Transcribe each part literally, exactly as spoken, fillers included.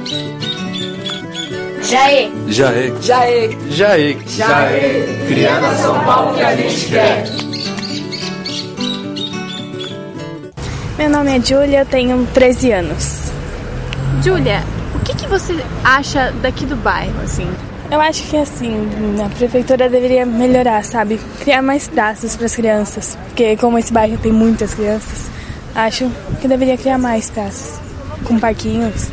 Jaê, Jaê, Jaê, Jaê, Jaê, criando a São Paulo que a gente quer. Meu nome é Júlia, eu tenho treze anos. Júlia, o que, que você acha daqui do bairro, assim? Eu acho que, assim, a prefeitura deveria melhorar, sabe? Criar mais praças para as crianças. Porque como esse bairro tem muitas crianças, acho que deveria criar mais praças. Com parquinhos.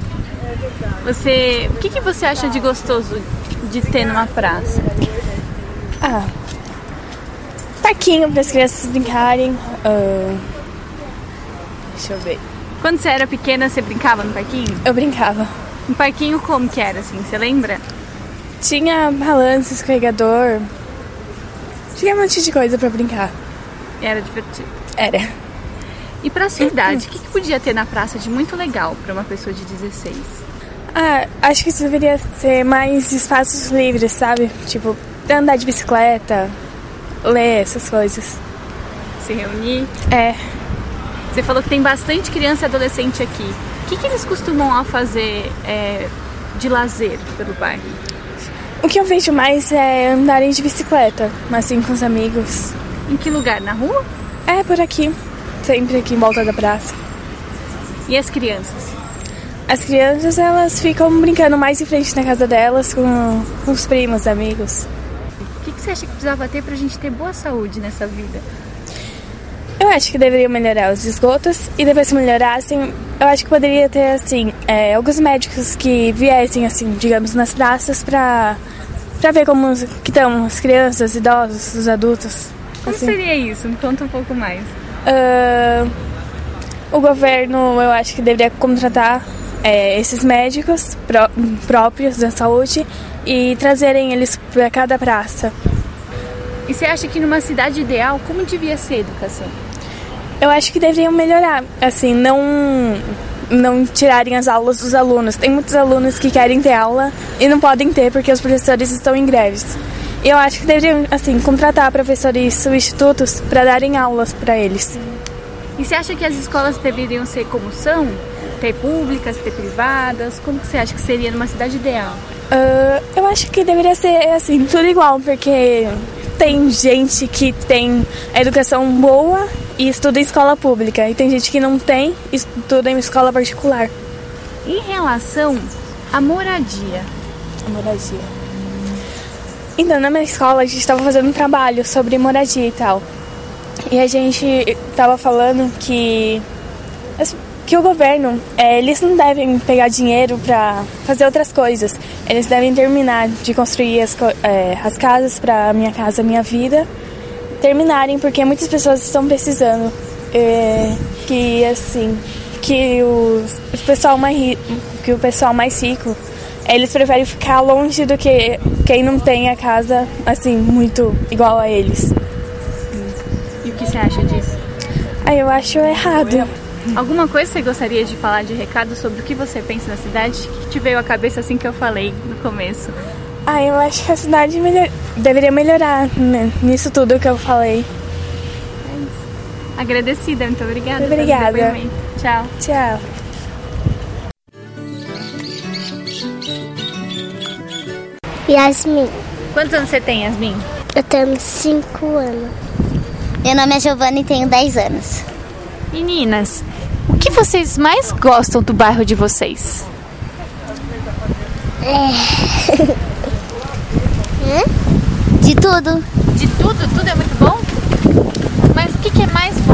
Você, o que, que você acha de gostoso de ter numa praça? Ah, parquinho para as crianças brincarem. Uh, deixa eu ver. Quando você era pequena, você brincava no parquinho? Eu brincava. Um parquinho como que era, assim, você lembra? Tinha balanço, escorregador. Tinha um monte de coisa para brincar. Era divertido. Era. E pra sua idade, o que, que podia ter na praça de muito legal para uma pessoa de dezesseis? Ah, acho que isso deveria ter mais espaços livres, sabe? Tipo, andar de bicicleta, ler, essas coisas. Se reunir? É. Você falou que tem bastante criança e adolescente aqui. O que, que eles costumam fazer é, de lazer pelo bairro? O que eu vejo mais é andarem de bicicleta, assim, com os amigos. Em que lugar? Na rua? É, por aqui. Sempre aqui em volta da praça. E as crianças? As crianças, elas ficam brincando mais em frente na casa delas com os primos, amigos. O que, que você acha que precisava ter pra gente ter boa saúde nessa vida? Eu acho que deveriam melhorar os esgotos e depois que melhorassem, eu acho que poderia ter, assim, é, alguns médicos que viessem, assim, digamos, nas praças pra, pra ver como que estão as crianças, idosos, os adultos. Como assim. seria isso? Me conta um pouco mais. Uh, o governo, eu acho que deveria contratar é, esses médicos pró próprios da saúde e trazerem eles para cada praça. E você acha que numa cidade ideal, como devia ser a educação? Eu acho que deveriam melhorar, assim, não, não tirarem as aulas dos alunos. Tem muitos alunos que querem ter aula e não podem ter porque os professores estão em greves. E eu acho que deveriam, assim, contratar professores substitutos para darem aulas para eles. E você acha que as escolas deveriam ser como são? Ter públicas, ter privadas? Como que você acha que seria numa cidade ideal? Uh, eu acho que deveria ser, assim, tudo igual, porque tem gente que tem a educação boa e estuda em escola pública. E tem gente que não tem e estuda em escola particular. Em relação à moradia. A moradia. Então, na minha escola, a gente estava fazendo um trabalho sobre moradia e tal. E a gente estava falando que, que o governo, é, eles não devem pegar dinheiro para fazer outras coisas. Eles devem terminar de construir as, é, as casas para Minha Casa Minha Vida. Terminarem, porque muitas pessoas estão precisando. É, que, assim, que o, o pessoal mais, que o pessoal mais rico, eles preferem ficar longe do que quem não tem a casa, assim, muito igual a eles. E o que você acha disso? Ah, eu acho errado. Alguma coisa você gostaria de falar de recado sobre o que você pensa na cidade? O que te veio à cabeça assim que eu falei no começo? Ah, eu acho que a cidade melhor... deveria melhorar, né, nisso tudo que eu falei. É isso. Agradecida, muito obrigada. Obrigada. Pelo depoimento. Tchau. Tchau. Yasmin. Quantos anos você tem, Yasmin? Eu tenho cinco anos. Meu nome é Giovana e tenho dez anos. Meninas, o que vocês mais gostam do bairro de vocês? É... De tudo. De tudo? Tudo é muito bom? Mas o que, que é mais bom?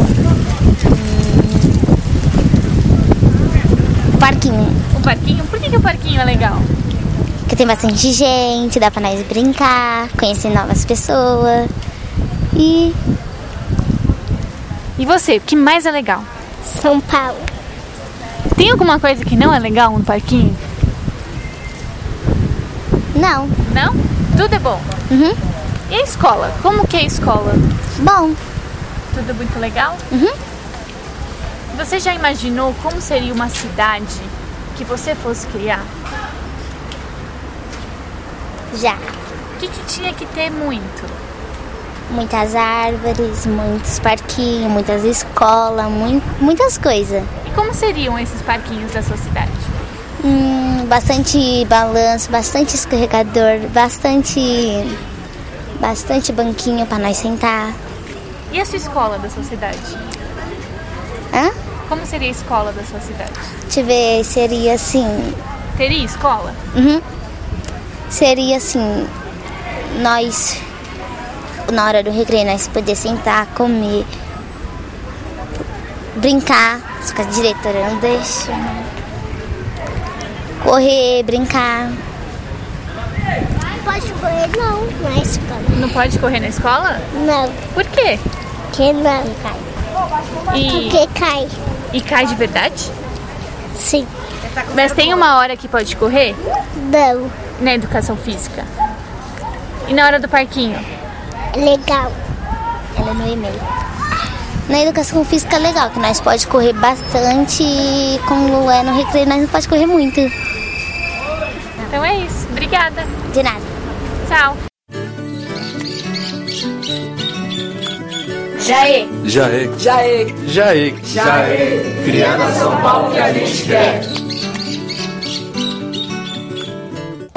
O parquinho. O parquinho? Por que, que o parquinho é legal? Porque tem bastante gente, dá pra nós brincar, conhecer novas pessoas. E... E você, o que mais é legal? São Paulo. Tem alguma coisa que não é legal no parquinho? Não. Não? Tudo é bom? Uhum. E a escola? Como que é a escola? Bom. Tudo muito legal? Uhum. Você já imaginou como seria uma cidade que você fosse criar? Já. O que, que tinha que ter muito? Muitas árvores, muitos parquinhos, muitas escolas, mu- muitas coisas. E como seriam esses parquinhos da sua cidade? Hum, bastante balanço, bastante escorregador, bastante, bastante banquinho para nós sentar. E a sua escola da sua cidade? Hã? Como seria a escola da sua cidade? Deixa eu ver, seria assim... Teria escola? Uhum. Seria assim, nós, na hora do recreio, nós poder sentar, comer, brincar, só que a diretora não deixa. Correr, brincar. Não pode correr não na escola. Não pode correr na escola? Não, Por quê? que não. E, Porque cai. e cai de verdade? Sim. Mas tem uma hora que pode correr Não. na educação física? E na hora do parquinho? Legal. Ela é no e-mail. Na educação física é legal, que nós pode correr bastante e como é no recreio, nós não pode correr muito. Então é isso. Obrigada. De nada. Tchau. Jaê, Jaê, Jaê, Jaê. Jaê. Criando a São Paulo que a gente quer.